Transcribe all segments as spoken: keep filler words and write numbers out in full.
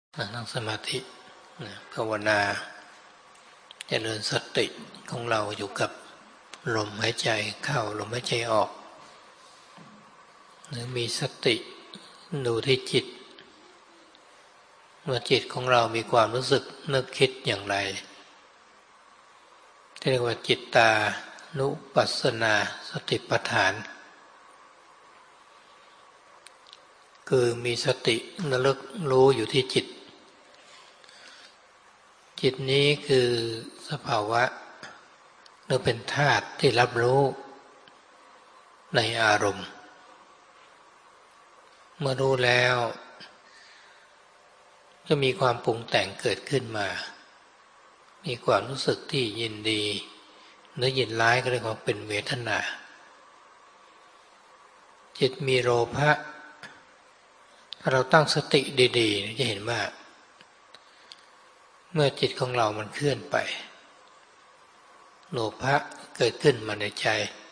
นั่งสมาธิภาวนาเจริญสติของเราอยู่กับลมหายใจเข้าลมหายใจออกหรือมีสติดูที่จิตเมื่อจิตของเรามีความรู้สึกนึกคิดอย่างไรที่เรียกว่าจิตตานุปัสสนาสติปัฏฐานคือมีสติระลึกรู้อยู่ที่จิตจิตนี้คือสภาวะหรือเป็นธาตุที่รับรู้ในอารมณ์เมื่อรู้แล้วจะมีความปรุงแต่งเกิดขึ้นมามีความรู้สึกที่ยินดีหรือยินร้ายก็เรียกว่าเป็นเวทนาจิตมีโลภะถ้าเราตั้งสติดีๆจะเห็นว่าเมื่อจิตของเรามันเคลื่อนไปโลภะเกิดขึ้นมาในใจ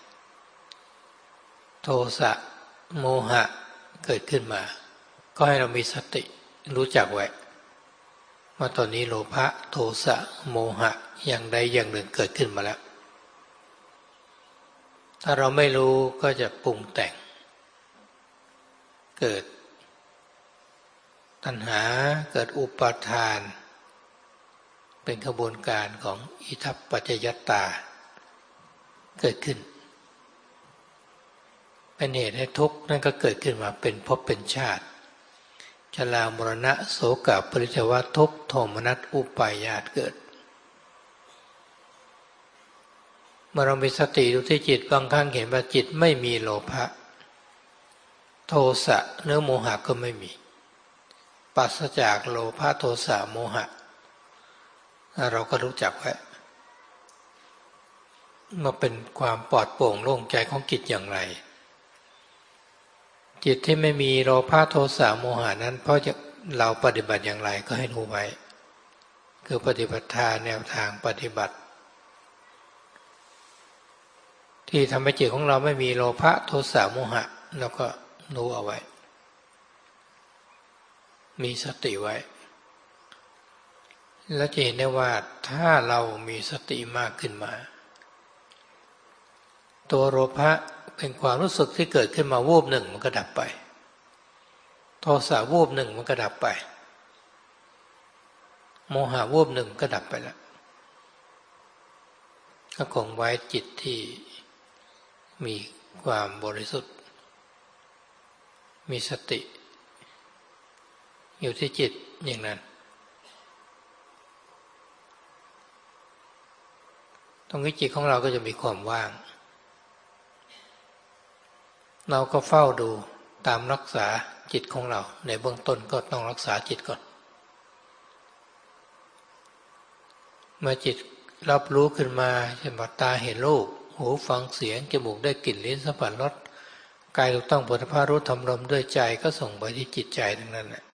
โทสะโมหะเกิดขึ้นมาก็ให้เรามีสติรู้จักไว้ว่าตอนนี้โลภะโทสะโมหะอย่างใดอย่างหนึ่งเกิดขึ้นมาแล้วถ้าเราไม่รู้ก็จะปรุงแต่งเกิดตัณหาเกิดอุปาทานเป็นกระบวนการของอิทัปปัจจยตาเกิดขึ้นเป็นเหตุให้ทุกข์นั่นก็เกิดขึ้นมาเป็นภพเป็นชาติชรามรณะโสกปริเทวทุกข์โทมนัสอุปาญาตเกิดเมื่อเรามีสติดูที่จิตบางครั้งเห็นว่าจิตไม่มีโลภะโทสะเนื้อโมหะก็ไม่มีปราศจากโลภะโทสะโมหะเราก็รู้จักไว้ว่าเป็นความปลอดโปร่งโล่งใจของจิตอย่างไรจิตที่ไม่มีโลภะโทสะโมหะนั้นเพราะเราปฏิบัติอย่างไรก็ให้รู้ไว้คือปฏิบัติทางแนวทางปฏิบัติที่ทำให้จิตของเราไม่มีโลภะโทสะโมหะเราก็รู้เอาไว้มีสติไว้แล้วจะเห็นได้ว่าถ้าเรามีสติมากขึ้นมาตัวโลภะเป็นความรู้สึกที่เกิดขึ้นมาวูบหนึ่งมันก็ดับไปโทสะวูบหนึ่งมันก็ดับไปโมหะวูบหนึ่งก็ดับไปแล้วก็คงไว้จิตที่มีความบริสุทธิ์มีสติอยู่ที่จิตอย่างนั้นตรงนี้จิตของเราก็จะมีความว่างเราก็เฝ้าดูตามรักษาจิตของเราในเบื้องต้นก็ต้องรักษาจิตก่อนเมื่อจิตรับรู้ขึ้นมาเช่นว่าตาเห็นรูปหูฟังเสียงจมูกได้กลิ่นลิ้นสัมผัสรสกายถูกต้องโผฏฐัพพะรู้ธรรมลมด้วยใจก็ส่งไปที่จิตใจทั้งนั้นแหละ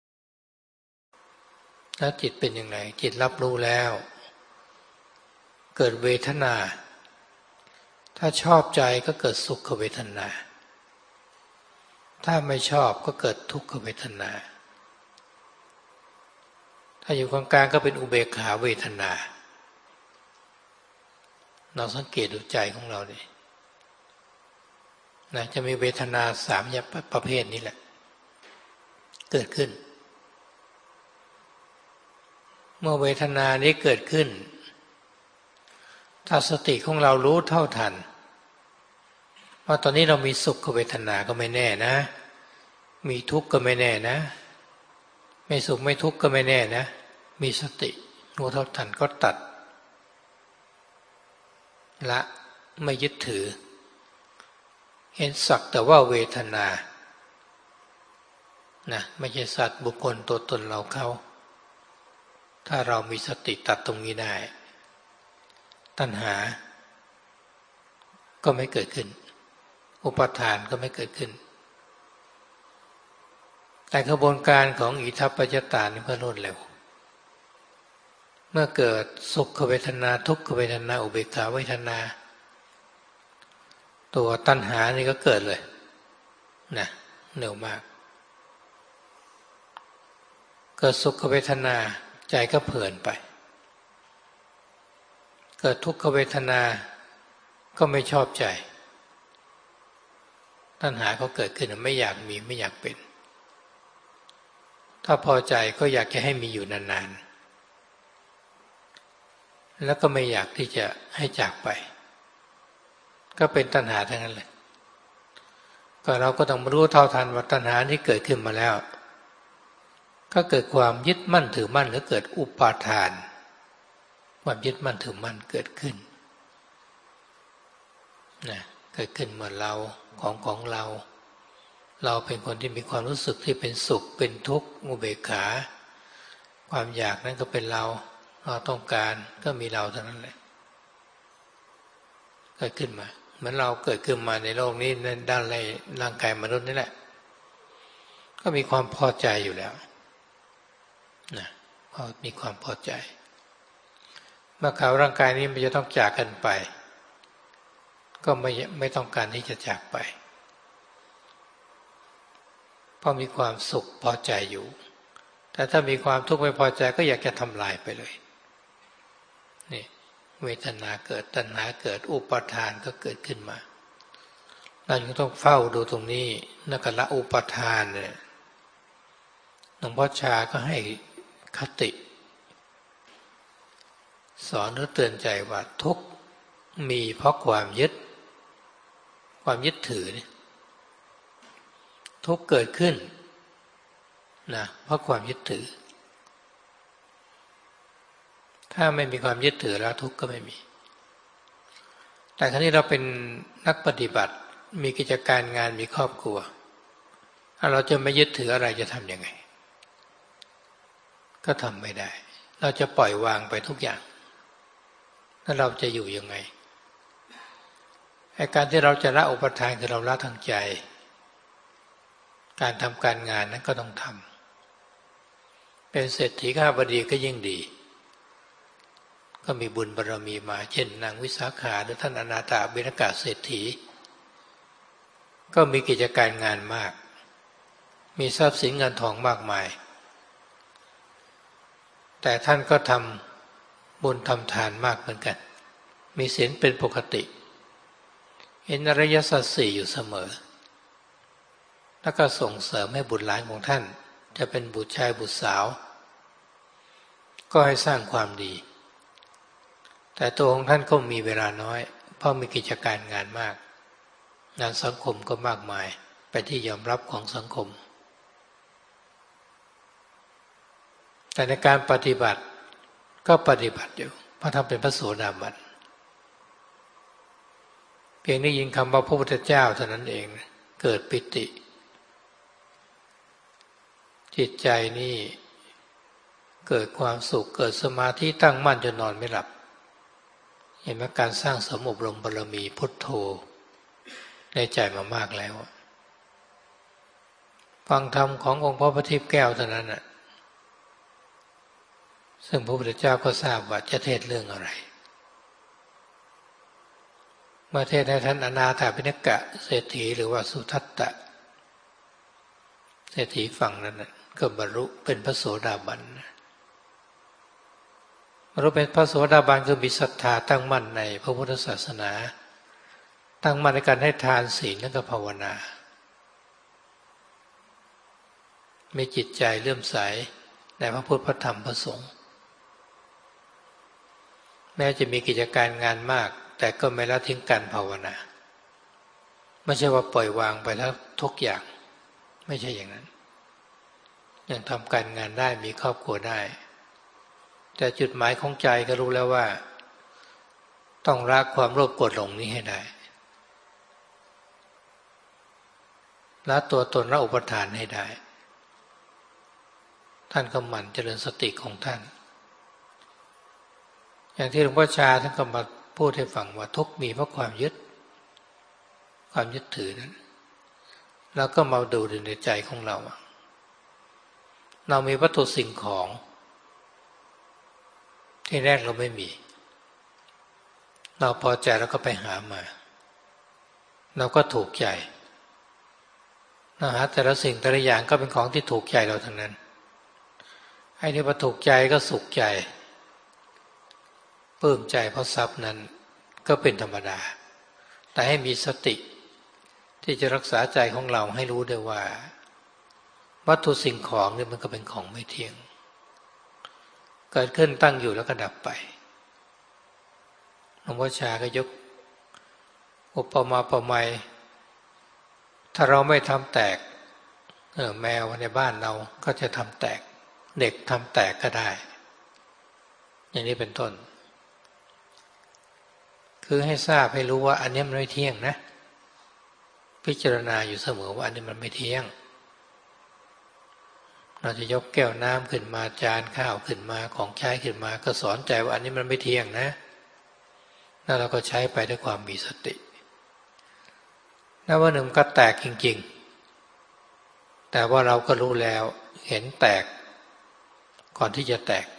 แล้วจิตเป็นอย่างไรจิตรับรู้แล้วเกิดเวทนาถ้าชอบใจก็เกิดสุขเวทนาถ้าไม่ชอบก็เกิดทุกขเวทนาถ้าอยู่กลางๆก็เป็นอุเบกขาเวทนาเราสังเกตดูใจของเราดินะจะมีเวทนาสามอย่างประเภทนี้แหละเกิดขึ้นเมื่อเวทนานี้เกิดขึ้นถ้าสติของเรารู้เท่าทันว่าตอนนี้เรามีสุขเวทนาก็ไม่แน่นะมีทุกข์ก็ไม่แน่นะไม่สุขไม่ทุกข์ก็ไม่แน่นะมีสติรู้เท่าทันก็ตัดละไม่ยึดถือเห็นสักแต่ว่าเวทนานะไม่ใช่สัตว์บุคคลตัวตนเราเขาถ้าเรามีสติตัดตรงนี้ได้ตัณหาก็ไม่เกิดขึ้นอุปาทานก็ไม่เกิดขึ้นแต่กระบวนการของอิทัปปัจจตานี่ก็รวดเร็วเมื่อเกิดสุขเวทนาทุกขเวทนาอุเบกขาเวทนาตัวตัณหานี่ก็เกิดเลยนะเร็วมากเกิดสุขเวทนาใจก็เพลินไปเกิดทุกขเวทนาก็ไม่ชอบใจตัณหาก็เกิดขึ้นไม่อยากมีไม่อยากเป็นถ้าพอใจก็อยากจะให้มีอยู่นานๆแล้วก็ไม่อยากที่จะให้จากไปก็เป็นตัณหาทั้งนั้นเลยก็เราก็ต้องรู้เท่าทันว่าตัณหาที่เกิดขึ้นมาแล้วก็เกิดความยึดมั่นถือมั่นหรือเกิดอุปาทานความยึดมั่นถือมั่นเกิดขึ้นนะเกิดขึ้นเมื่อเราของของเราเราเป็นคนที่มีความรู้สึกที่เป็นสุขเป็นทุกข์อุเบกขาความอยากนั้นก็เป็นเราเราต้องการก็มีเราเท่านั้นแหละเกิดขึ้นมาเหมือนเราเกิดขึ้นมาในโลกนี้ในด้านในร่างกายมนุษย์นี่แหละก็มีความพอใจอยู่แล้วนะพอมีความพอใจเมื่อข่าวร่างกายนี้มันจะต้องจากกันไปก็ไม่ไม่ต้องการที่จะจากไปเพราะมีความสุขพอใจอยู่แต่ถ้ามีความทุกข์ไม่พอใจก็อยากจะทำลายไปเลยนี่เวทนาเกิดตัณหาเกิดอุปาทานก็เกิดขึ้นมาเราจึงต้องเฝ้าดูตรงนี้นักละอุปาทานเนี่ยหลวงพ่อชาก็ให้คติสอนหรือเตือนใจว่าทุกข์มีเพราะความยึดความยึดถือนี่ทุกข์เกิดขึ้นนะเพราะความยึดถือถ้าไม่มีความยึดถือแล้วทุกข์ก็ไม่มีแต่ครั้นี้เราเป็นนักปฏิบัติมีกิจการงานมีครอบครัวถ้าเราจะไม่ยึดถืออะไรจะทำยังไงก็ทำไม่ได้เราจะปล่อยวางไปทุกอย่างแล้วเราจะอยู่ยังไงไอ้การที่เราจะละอุปทานคือเราละทางใจการทำการงานนั้นก็ต้องทำเป็นเศรษฐีข้าบดีก็ยิ่งดีก็มีบุญบารมีมาเช่นนางวิสาขาหรือท่านอนาถบิณกเศรษฐีก็มีกิจการงานมากมีทรัพย์สินเงินทองมากมายแต่ท่านก็ทำบุญทำทานมากเหมือนกันมีศีลเป็นปกติเห็นอริยสัจสี่อยู่เสมอแล้วก็ส่งเสริมให้บุตรหลานของท่านจะเป็นบุตรชายบุตรสาวก็ให้สร้างความดีแต่ตัวของท่านก็มีเวลาน้อยเพราะมีกิจการงานมากงานสังคมก็มากมายไปที่ยอมรับของสังคมแต่ในการปฏิบัติก็ปฏิบัติอยู่เพราะท่านเป็นพระโสดาบันเพียงได้ยินคำว่าพระพุทธเจ้าเท่านั้นเองเกิดปิติจิตใจนี่เกิดความสุขเกิดสมาธิตั้งมั่นจนนอนไม่หลับเห็นว่าการสร้างสมอบรมบารมีพุทโธในใจมามากแล้วฟังธรรมขององค์พระปฏิบแก้วเท่านั้นน่ะซึ่งพระพุทธเจ้าก็ทราบว่าจะเทศเรื่องอะไรเมื่อเทศให้ท่านอนาถบิณกเศรษฐีหรือว่าสุทัตตะเศรษฐีฝั่งนั้นน่ะก็บรรลุเป็นพระโสดาบันบรรลุเป็นพระโสดาบันคือมีศรัทธาตั้งมั่นในพระพุทธศาสนาตั้งมั่นในการให้ทานศีลและก็ภาวนามีจิตใจเลื่อมใสในพระพุทธพระธรรมพระสงฆ์แม้จะมีกิจการงานมากแต่ก็ไม่ละทิ้งการภาวนาไม่ใช่ว่าปล่อยวางไปแล้วทุกอย่างไม่ใช่อย่างนั้นยังทำการงานได้มีครอบครัวได้แต่จุดหมายของใจก็รู้แล้วว่าต้องละความโลภโกรธหลงนี้ให้ได้ละตัวตนละอุปทานให้ได้ท่านก็หมั่นเจริญสติของท่านอย่างที่หลวงพ่อชาท่านก็มาพูดให้ฟังว่าทุกข์มีเพราะความยึดความยึดถือนั้นแล้วก็มาดูในใจของเราเรามีวัตถุสิ่งของที่แรกเราไม่มีเราพอใจแล้วก็ไปหามาเราก็ถูกใจเราหาแต่ละสิ่งแต่ละอย่างก็เป็นของที่ถูกใจเราทั้งนั้นอ้ที่พอถูกใจก็สุขใจปลื้มใจเพราะทรัพย์นั้นก็เป็นธรรมดาแต่ให้มีสติที่จะรักษาใจของเราให้รู้ด้วยว่าวัตถุสิ่งของนี่มันก็เป็นของไม่เที่ยงเกิดขึ้นตั้งอยู่แล้วก็ดับไปหลวงพ่อชาก็ยกอุปมาอุปไมยถ้าเราไม่ทำแตกเออแมวในบ้านเราก็จะทำแตกเด็กทำแตกก็ได้อย่างนี้เป็นต้นคือให้ทราบให้รู้ว่าอันนี้มันไม่เที่ยงนะพิจารณาอยู่เสมอว่าอันนี้มันไม่เที่ยงเราจะยกแก้วน้ำขึ้นมาจานข้าวขึ้นมาของใช้ขึ้นมาก็สอนใจว่าอันนี้มันไม่เที่ยงนะแล้วเราก็ใช้ไปด้วยความมีสติแล้ววันหนึ่งก็แตกจริงๆแต่ว่าเราก็รู้แล้วเห็นแตกก่อนที่จะแตก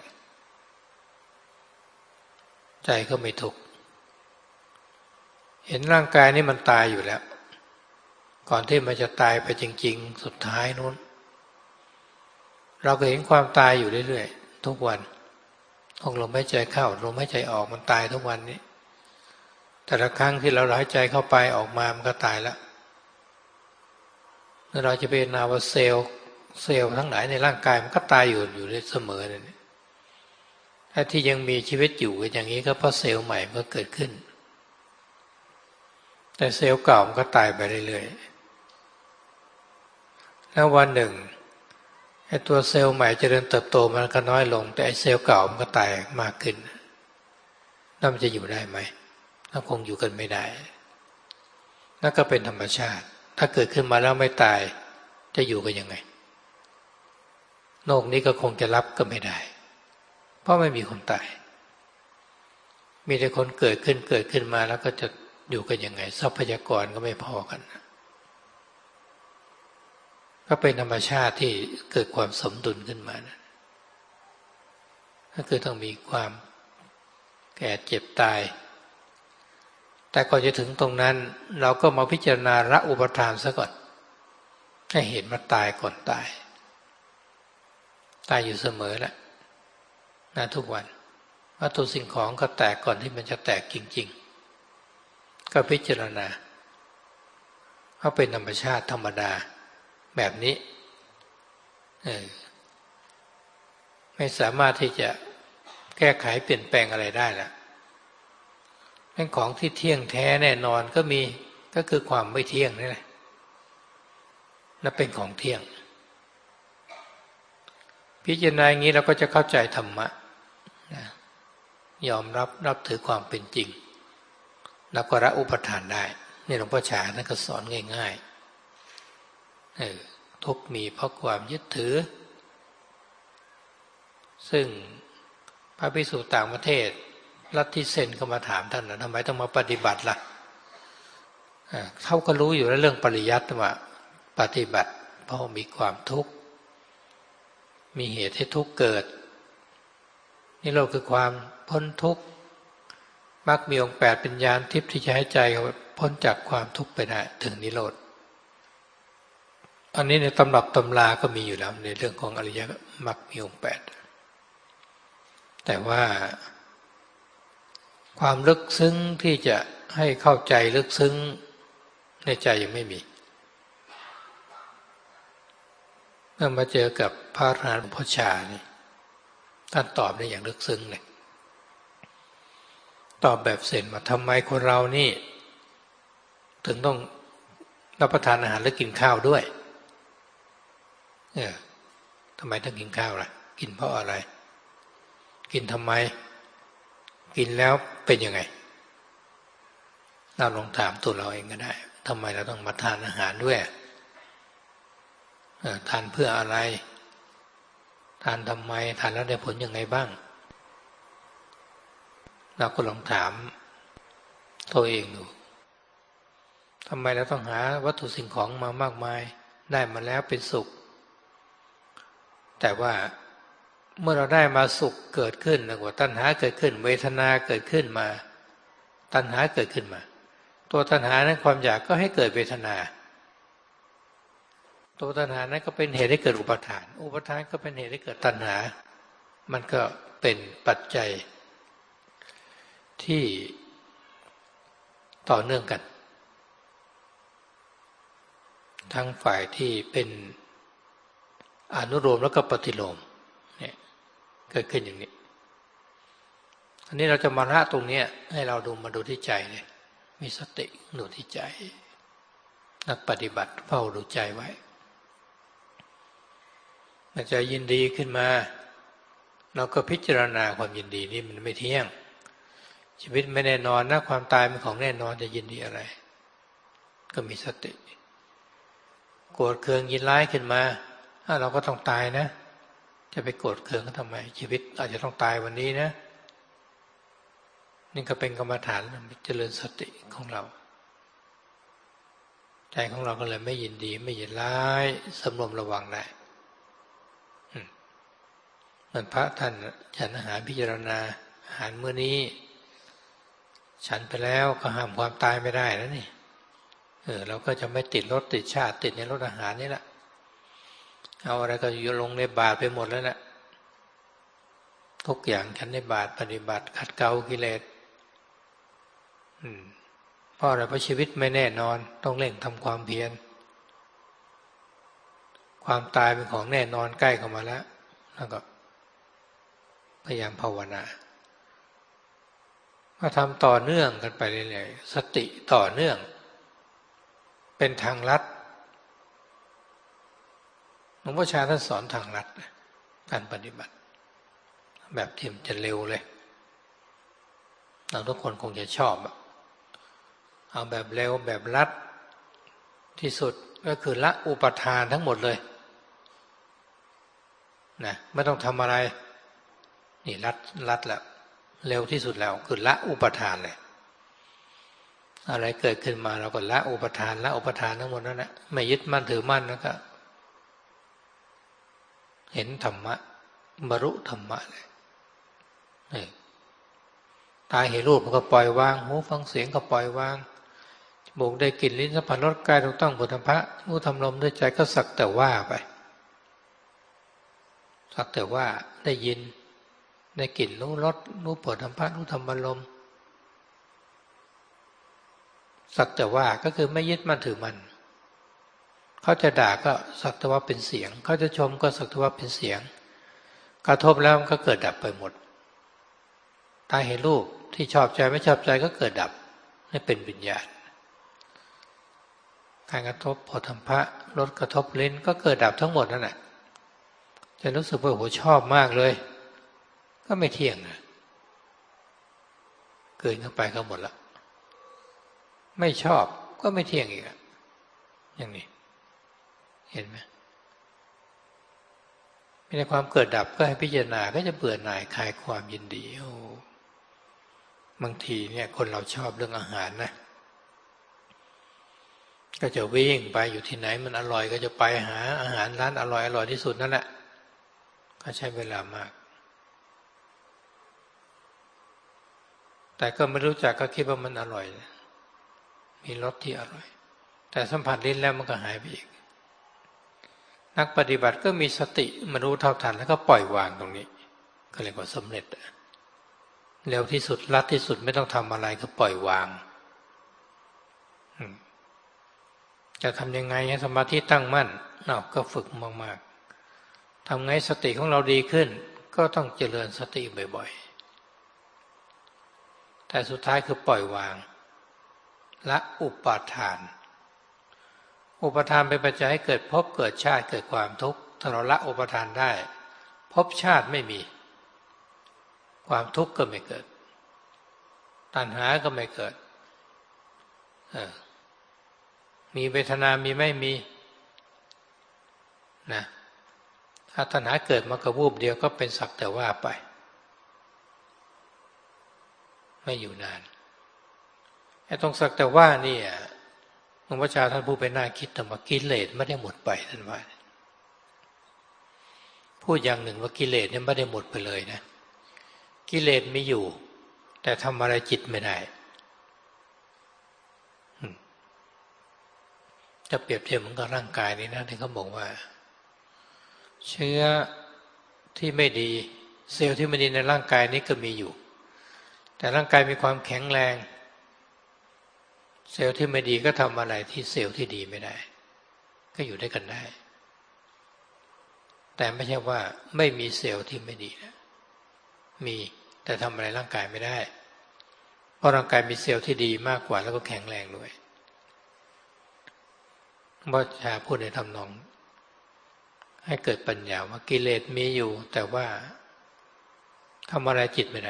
ใจก็ไม่ทุกข์เห็นร่างกายนี่มันตายอยู่แล้วก่อนที่มันจะตายไปจริงๆสุดท้ายนู้นเราก็เห็นความตายอยู่เรื่อยๆทุกวันของลมหายใจเข้าลมหายใจออกมันตายทุกวันนี้แต่ละครั้งที่เราหายใจเข้าไปออกมามันก็ตายแล้วแล้วเราจะเป็นนาวเซลล์เซลล์ทั้งหลายในร่างกายมันก็ตายอยู่อยู่เสมอเลยถ้าที่ยังมีชีวิตอยู่อย่างนี้ก็เพราะเซลล์ใหม่มันก็เกิดขึ้นแต่เซลล์เก่ามันก็ตายไปเรื่อยๆแล้ววันหนึ่งไอ้ตัวเซลล์ใหม่เจริญเติบโตมันก็น้อยลงแต่ไอ้เซลล์เก่ามันก็ตายมากขึ้นแล้วมันจะอยู่ได้ไหมก็คงอยู่กันไม่ได้นั่นก็เป็นธรรมชาติถ้าเกิดขึ้นมาแล้วไม่ตายจะอยู่กันยังไงโลกนี้ก็คงจะรับก็ไม่ได้เพราะไม่มีคนตายมีแต่คนเกิดขึ้นเกิดขึ้นมาแล้วก็จะอยู่กันยังไงทรัพยากรก็ไม่พอกันก็เป็นธรรมชาติที่เกิดความสมดุลขึ้นมานะก็คือต้องมีความแก่เจ็บตายแต่ก่อนจะถึงตรงนั้นเราก็มาพิจารณาละอุปทานซะก่อนให้เห็นมันตายก่อนตายตายอยู่เสมอแหละนะทุกวันวัตถุสิ่งของก็แตกก่อนที่มันจะแตกจริงๆก็พิจารณาว่าเป็นธรรมชาติธรรมดาแบบนี้เออไม่สามารถที่จะแก้ไขเปลี่ยนแปลงอะไรได้แล้วเป็นของที่เที่ยงแท้แน่นอนก็มีก็คือความไม่เที่ยงนี่แหละนั่นเป็นของเที่ยงพิจารณาอย่างนี้เราก็จะเข้าใจธรรมะยอมรับรับถือความเป็นจริงแล้วก็ละอุปทานได้นี่หลวงพ่อชาท่านก็สอนง่ายๆเออทุกข์มีเพราะความยึดถือซึ่งพระภิกษุต่างประเทศลัทธิเซนก็มาถามท่านนะทำไมต้องมาปฏิบัติล่ะเขาก็รู้อยู่แล้วเรื่องปริยัติว่าปฏิบัติเพราะมีความทุกข์มีเหตุให้ทุกข์เกิดนี่เราคือความพ้นทุกข์มรรคมีองค์แปดเป็นญาณทิพย์ที่จะให้ใจพ้นจากความทุกข์ไปได้ถึงนิโรธอันนี้ในตำรับตำราก็มีอยู่แล้วในเรื่องของอริยมรรคมีองค์แปดแต่ว่าความลึกซึ้งที่จะให้เข้าใจลึกซึ้งในใจยังไม่มีเมื่อมาเจอกับพระอรหันต์หลวงพ่อชานี่ท่านตอบได้อย่างลึกซึ้งเลยตอบแบบเซนมาทำไมคนเรานี่ถึงต้องรับประทานอาหารและกินข้าวด้วยเออทำไมต้องกินข้าวล่ะกินเพราะอะไรกินทำไมกินแล้วเป็นยังไงเราลองถามตัวเราเองก็ได้ทำไมเราต้องมาทานอาหารด้วยทานเพื่ออะไรทานทำไมทานแล้วได้ผลยังไงบ้างเราก็ลองถามตัวเองดูทำไมเราต้องหาวัตถุสิ่งของมามากมายได้มาแล้วเป็นสุขแต่ว่าเมื่อเราได้มาสุขเกิดขึ้นแล้วก็ตัณหาเกิดขึ้นเวทนาเกิดขึ้นมาตัณหาเกิดขึ้นมาตัวตัณหานั้นความอยากก็ให้เกิดเวทนาตัวตัณหานั้นก็เป็นเหตุให้เกิดอุปทานอุปทานก็เป็นเหตุให้เกิดตัณหามันก็เป็นปัจจัยที่ต่อเนื่องกันทั้งฝ่ายที่เป็นอนุโลมแล้วก็ปฏิโลมเนี่ยเกิดขึ้นอย่างนี้อันนี้เราจะมาละตรงนี้ให้เราดูมาดูที่ใจเลยมีสติดูที่ใจนักปฏิบัติเฝ้าดูใจไว้มันจะยินดีขึ้นมาเราก็พิจารณาความยินดีนี่มันไม่เที่ยงชีวิตไม่แน่นอนนะความตายเป็นของแน่นอนจะยินดีอะไรก็มีสติโกรธเคืองยินร้ายขึ้นมาเราก็ต้องตายนะจะไปโกรธเคืองเขาทำไมชีวิตอาจจะต้องตายวันนี้นะนี่ก็เป็นกรรมฐานเจริญสติของเราใจของเราก็เลยไม่ยินดีไม่ยินร้ายสำรวมระวังได้เหมือนพระท่านฉันอาหารพิจารณาอาหารมื้อนี้ฉันไปแล้วก็ห้ามความตายไม่ได้นะนี่เออเราก็จะไม่ติดรสติดชาติติดในรสอาหารนี่แหละเอาอะไรก็โยนลงในบาตรไปหมดแล้วนะทุกอย่างฉันในบาตรปฏิบัติขัดเกลากิเลสอืมเพราะอะไรเพราะชีวิตไม่แน่นอนต้องเร่งทำความเพียรความตายเป็นของแน่นอนใกล้เข้ามาแล้วแล้วก็พยายามภาวนามาทำต่อเนื่องกันไปเรื่อยๆสติต่อเนื่องเป็นทางลัดหลวงพ่อชาท่านสอนทางลัดการปฏิบัติแบบที่มันจะเร็วเลยเราทุกคนคงจะชอบเอาแบบเร็วแบบลัดที่สุดก็คือละอุปทานทั้งหมดเลยนะไม่ต้องทำอะไรนี่ลัดลัดแล้วเร็วที่สุดแล้วคือละอุปทานเลยอะไรเกิดขึ้นมาเราก็ละอุปทานละอุปทานทั้งหมดนั่นแหละไม่ยึดมั่นถือมั่นแล้วก็เห็นธรรมะบรรลุธรรมะเลยนี่ตาเห็นรูปก็ปล่อยวางหูฟังเสียงก็ปล่อยวางจมูกได้กลิ่นลิ้นสัมผัสรสกายถูกต้องโผฏฐัพพะรู้ทำลมด้วยใจก็สักแต่ว่าไปสักแต่ว่าได้ยินได้กลิ่นรู้รสรู้โผฏฐัพพะรู้ธรรมารมณ์สักแต่ว่าก็คือไม่ยึดมั่นถือมั่นเขาจะด่าก็สักแต่ว่าเป็นเสียงเขาจะชมก็สักแต่ว่าเป็นเสียงกระทบแล้วมันก็เกิดดับไปหมดตาเห็นรูปที่ชอบใจไม่ชอบใจก็เกิดดับนี่เป็นวิญญาณการกระทบโผฏฐัพพะรสกระทบลิ้นก็เกิดดับทั้งหมดนั่นแหละจะรู้สึกว่าโหชอบมากเลยก็ไม่เที่ยงนะเกินเข้าไปก็หมดละไม่ชอบก็ไม่เที่ยงอีกอย่างนี้เห็นไหมมีในความเกิดดับก็ให้พิจารณาก็จะเบื่อหน่ายคลายความยินดีโอ้บางทีเนี่ยคนเราชอบเรื่องอาหารนะก็จะวิ่งไปอยู่ที่ไหนมันอร่อยก็จะไปหาอาหารร้านอร่อยอร่อยที่สุดนั่นแหละก็ใช้เวลามากแต่ก็ไม่รู้จักก็คิดว่ามันอร่อยมีรสที่อร่อยแต่สัมผัสลิ้นแล้วมันก็หายไปอีกนักปฏิบัติก็มีสติมารู้เท่าทันแล้วก็ปล่อยวางตรงนี้ก็เรียกว่าสำเร็จเร็วที่สุดลัดที่สุดไม่ต้องทำอะไรก็ปล่อยวางจะทำยังไงให้สมาธิตั้งมั่นเราก็ฝึกมากๆทำไงสติของเราดีขึ้นก็ต้องเจริญสติบ่อยๆแต่สุดท้ายคือปล่อยวางละอุปาทานอุปทานเป็นปัจจัยให้เกิดภพเกิดชาติเกิดความทุกข์ถ้าเราละอุปทานได้ภพชาติไม่มีความทุกข์ก็ไม่เกิดตัณหาก็ไม่เกิดเออมีเวทนามีไม่มีนะถ้าตัณหาเกิดมากระวูบเดียวก็เป็นสักแต่ว่าไปไม่อยู่นานไอ้ตรงสักแต่ว่านี่หลวงพ่อชาท่านพูดไปน่าคิดแต่ว่ากิเลสไม่ได้หมดไปท่านว่าพูดอย่างหนึ่งว่ากิเลสเนี่ยไม่ได้หมดไปเลยนะกิเลสมีอยู่แต่ทำอะไรจิตไม่ได้จะเปรียบเทียบเหมือนกับร่างกายนี้นะที่เขาบอกว่าเชื้อที่ไม่ดีเซลล์ที่ไม่ดีในร่างกายนี้ก็มีอยู่แต่ร่างกายมีความแข็งแรงเซลล์ที่ไม่ดีก็ทำอะไรที่เซลล์ที่ดีไม่ได้ก็อยู่ด้วยกันได้แต่ไม่ใช่ว่าไม่มีเซลล์ที่ไม่ดีนะมีแต่ทำอะไรร่างกายไม่ได้เพราะร่างกายมีเซลล์ที่ดีมากกว่าแล้วก็แข็งแรงด้วยพระชาพูดในทำนองให้เกิดปัญญาว่ากิเลสมีอยู่แต่ว่าทำอะไรจิตไม่ได้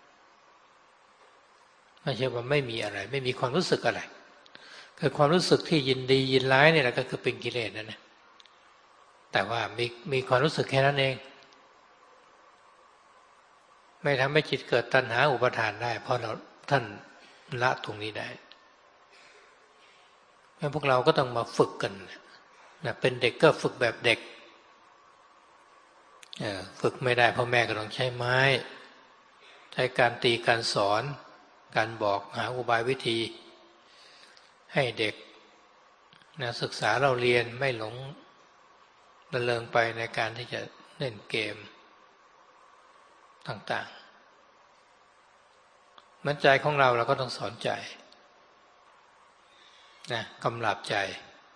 ไม่ใช่ว่าไม่มีอะไรไม่มีความรู้สึกอะไรคือความรู้สึกที่ยินดียินร้ายเนี่ยแหละก็คือเป็นกิเลสนั่นนะแต่ว่ามีมีความรู้สึกแค่นั้นเองไม่ทำให้จิตเกิดตัณหาอุปาทานได้เพราะเราท่านละตรงนี้ได้งั้นพวกเราก็ต้องมาฝึกกันนะเป็นเด็กก็ฝึกแบบเด็กฝึกไม่ได้พ่อแม่ก็ต้องใช้ไม้ใช้การตีการสอนการบอกหาอุบายวิธีให้เด็กนะศึกษาเราเรียนไม่หลงระเริงไปในการที่จะเล่นเกมต่างๆมันใจของเราเราก็ต้องสอนใจนะกำลับใจ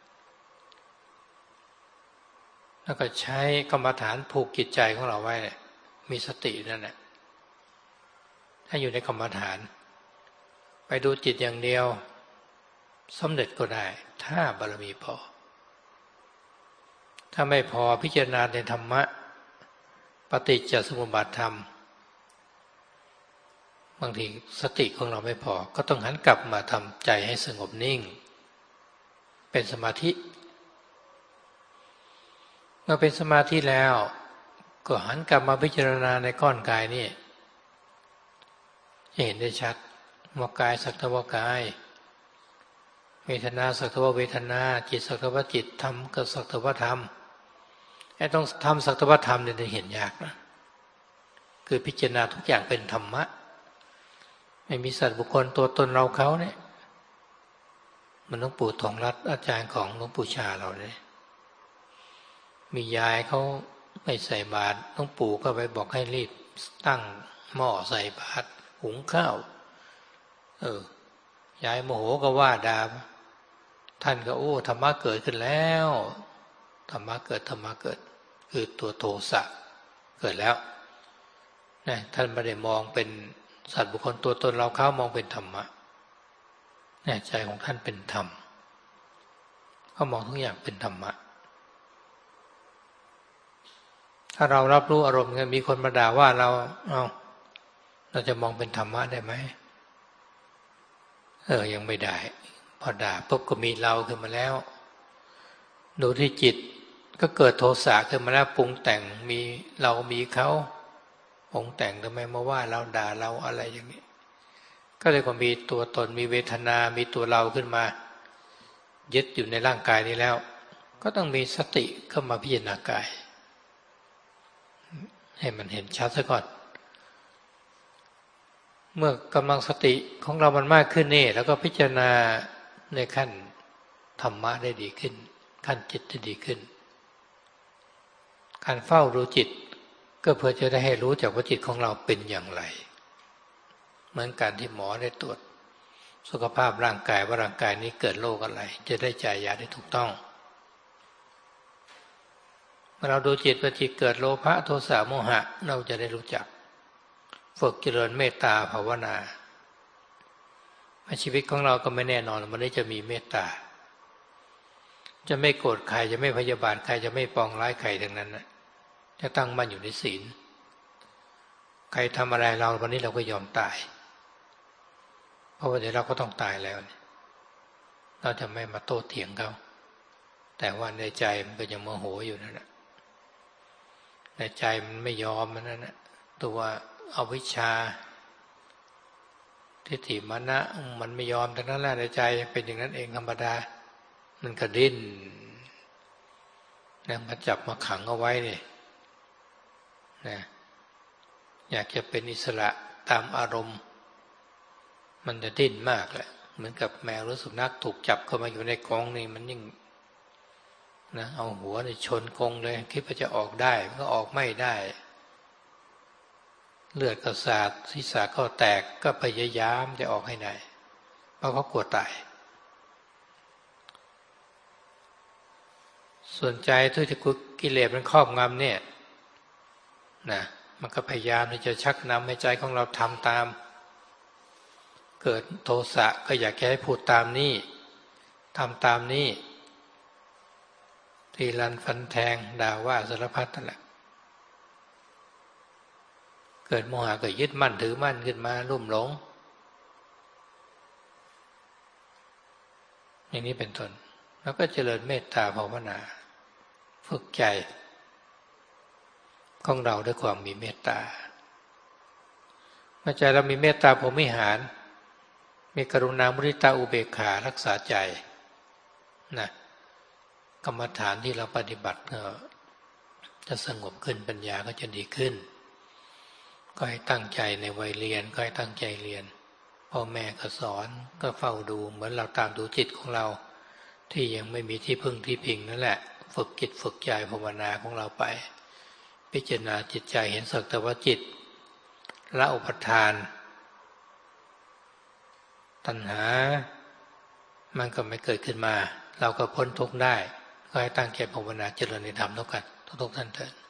แล้วก็ใช้กรรมฐานผูกจิตใจของเราไว้มีสตินั่นแหละถ้าอยู่ในกรรมฐานไปดูจิตอย่างเดียวสำเร็จก็ได้ถ้าบารมีพอถ้าไม่พอพิจารณาในธรรมะปฏิจจสมุปบาทธรรมบางทีสติของเราไม่พอก็ต้องหันกลับมาทำใจให้สงบนิ่งเป็นสมาธิเมื่อเป็นสมาธิแล้วก็หันกลับมาพิจารณาในก้อนกายนี่จะเห็นได้ชัดว่ากายสักแต่ว่ากายเวทนาสักแต่ว่าเวทนาจิตสักแต่ว่าจิตธรรมก็สักแต่ว่าธรรมไอ้ต้องทำสักแต่ว่าธรรมเนี่ยจะเห็นยากนะคือพิจารณาทุกอย่างเป็นธรรมะไม่มีสัตว์บุคคลตัวตนเราเขาเนี่ยมันหลวงปู่ทองรัตน์อาจารย์ของหลวงปู่ชาเราเนี่ยมียายเขาไม่ใส่บาตรหลวงปู่ก็ไปบอกให้รีบตั้งหม้อใส่บาตรหุงข้าวเออยายโมโหก็ว่าด่าท่านก็โอ้ธรรมะเกิดขึ้นแล้วธรรมะเกิดธรรมะเกิดคือตัวโทสะเกิดแล้วนะท่านไม่ได้มองเป็นสัตว์บุคคลตัวตนเราเขามองเป็นธรรมะนะใจของท่านเป็นธรรมเขามองทุกอย่างเป็นธรรมะถ้าเรารับรู้อารมณ์กันมีคนมาด่าว่าเราเอาเราจะมองเป็นธรรมะได้ไหมเออยังไม่ได้พอด่าปุ๊บก็มีเราขึ้นมาแล้วดูที่จิตก็เกิดโทสะขึ้นมาแล้วปรุงแต่งมีเรามีเขาปรุงแต่งทำไมมาว่าเราด่าเราอะไรอย่างนี้ก็เลยก็มีตัวตนมีเวทนามีตัวเราขึ้นมายึดอยู่ในร่างกายนี้แล้วก็ต้องมีสติเข้ามาพิจารณากายให้มันเห็นชัดซะก่อนเมื่อกำลังสติของเรามันมากขึ้นนี่แล้วก็พิจารณาในขั้นธรรมะได้ดีขึ้นขั้นจิตได้ดีขึ้นการเฝ้ารู้จิตก็เพื่อจะได้ให้รู้จักว่าจิตของเราเป็นอย่างไรเหมือนการที่หมอได้ตรวจสุขภาพร่างกายว่าร่างกายนี้เกิดโรคอะไรจะได้จ่ายยาได้ถูกต้องเมื่อเราดูจิตว่าจิตเกิดโลภะโทสะโมหะเราจะได้รู้จักฝึกเจริญเมตตาภาวนาชีวิตของเราก็ไม่แน่นอนมันได้จะมีเมตตาจะไม่โกรธใครจะไม่พยาบาทใครจะไม่ปองร้ายใครทั้งนั้นนะจะตั้งมั่นอยู่ในศีลใครทำอะไรเราวันนี้เราก็ยอมตายเพราะว่าเดี๋ยวเราก็ต้องตายแล้วเราจะไม่มาโต้เถียงเขาแต่ว่าในใจมันก็ยังโมโหอยู่นั่นแหละในใจมันไม่ยอมมันนั่นแหละตัวอวิชชาทิฏฐิมานะมันไม่ยอมทั้งนั้นแหละในใจเป็นอย่างนั้นเองธรรมดามันก็ดิ้นนะมาจับมาขังเอาไว้นี่นะอยากจะเป็นอิสระตามอารมณ์มันจะดิ้นมากแหละเหมือนกับแมวหรือสุนัขถูกจับเข้ามาอยู่ในกรงนี่มันยิ่งนะเอาหัวในชนกรงเลยคิดว่าจะออกได้มันก็ออกไม่ได้เลือดกระสาดศีรษะก็แตกก็พยายามจะออกให้ได้เพราะเขากลัวตายส่วนใจที่จะกิเลสมันครอบงำเนี่ยนะมันก็พยายามที่จะชักนำให้ใจของเราทำตามเกิดโทสะก็อยากให้พูดตามนี้ทำตามนี้ทีรันฟันแทงด่าว่าสารพัดนั่นแหละเกิดโมหะก็ยึดมั่นถือมั่นขึ้นมาลุ่มหลงอย่างนี้เป็นต้นแล้วก็เจริญเมตตาภาวนาฝึกใจของเราด้วยความมีเมตตาเมื่อใจเรามีเมตตาพรหมิหารมีกรุณามุทิตาอุเบกขารักษาใจนะกรรมฐานที่เราปฏิบัติก็จะสงบขึ้นปัญญาก็จะดีขึ้นก็ให้ตั้งใจในวัยเรียนก็ให้ตั้งใจเรียนพ่อแม่ก็สอนก็เฝ้าดูเหมือนเราตามดูจิตของเราที่ยังไม่มีที่พึ่งที่พิงนั่นแหละฝึกจิตฝึกใจภาวนาของเราไปพิจารณาจิตใจเห็นสักแต่ว่าจิตละอุปทานตัณหามันก็ไม่เกิดขึ้นมาเราก็พ้นทุกข์ได้ก็ให้ตั้งใจภาวนาเจริญในธรรมเท่ากันทุกๆท่านเถิด